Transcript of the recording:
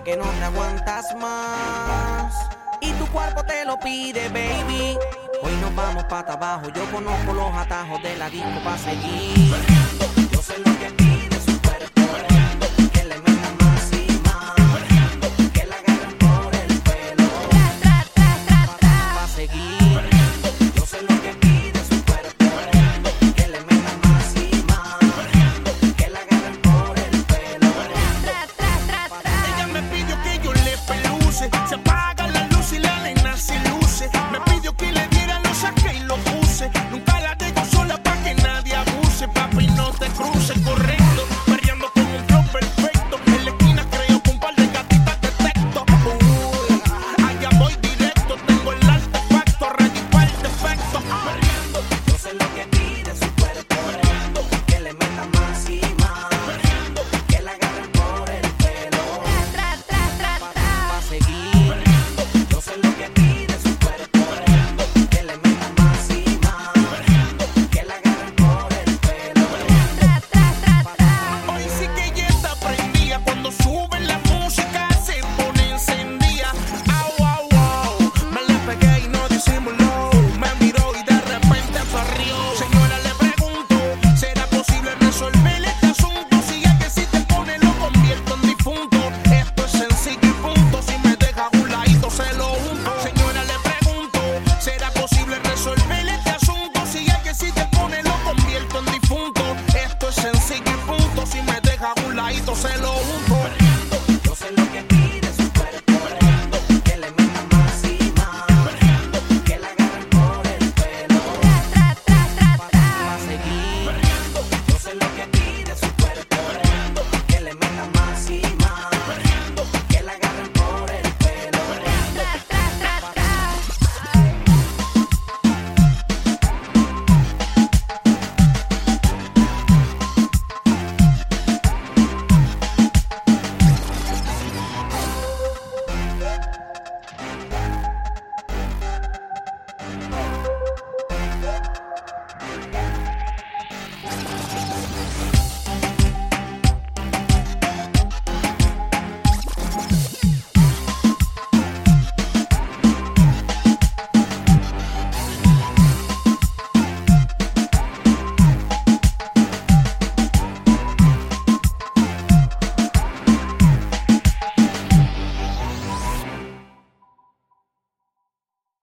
que no te aguantas más y tu cuerpo te lo pide, baby. Hoy nos vamos pata abajo, yo conozco los atajos de la disco pa' seguir. Yo sé lo que pide su cuerpo, que le metan más y más, que la agarren por el pelo, pa' seguir.